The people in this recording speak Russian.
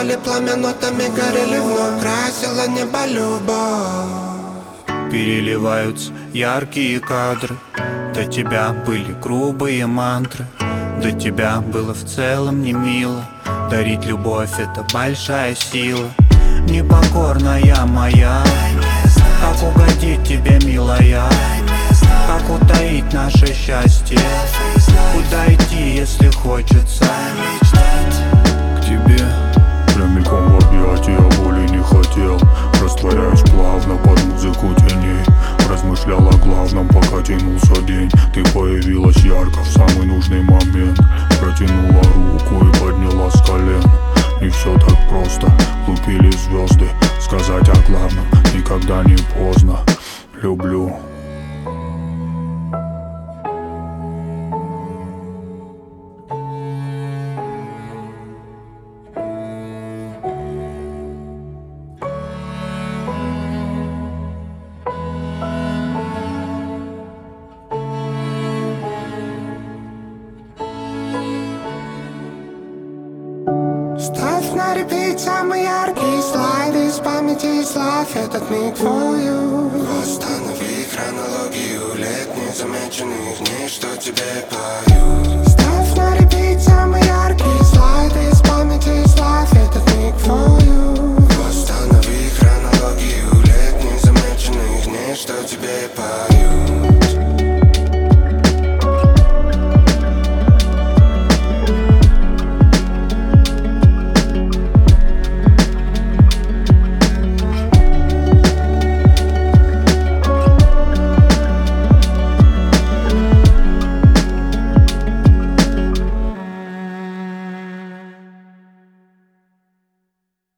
Пылали пламя, нотами горели вновь. Красила небо любовь. Переливаются яркие кадры. До тебя были грубые мантры. До тебя было в целом не мило. Дарить любовь — это большая сила. Непокорная моя, как угодить тебе, милая? Как утаить наше счастье? Куда идти, если хочется? К тебе прямиком в объятия, боли не хотел. Растворяюсь плавно под музыку теней. Размышлял о главном, пока тянулся день. Ты появилась ярко в самый нужный момент. Протянула руку и подняла с колен. Не все так просто, лупили звезды. Сказать о главном никогда не поздно. Люблю. Ставь на репит самые яркие слайды из памяти и славь этот миг for you. Восстанови хронологию лет незамеченных дней, что тебе пою. Ставь на репит самые яркие слайды из памяти и славь этот миг for you.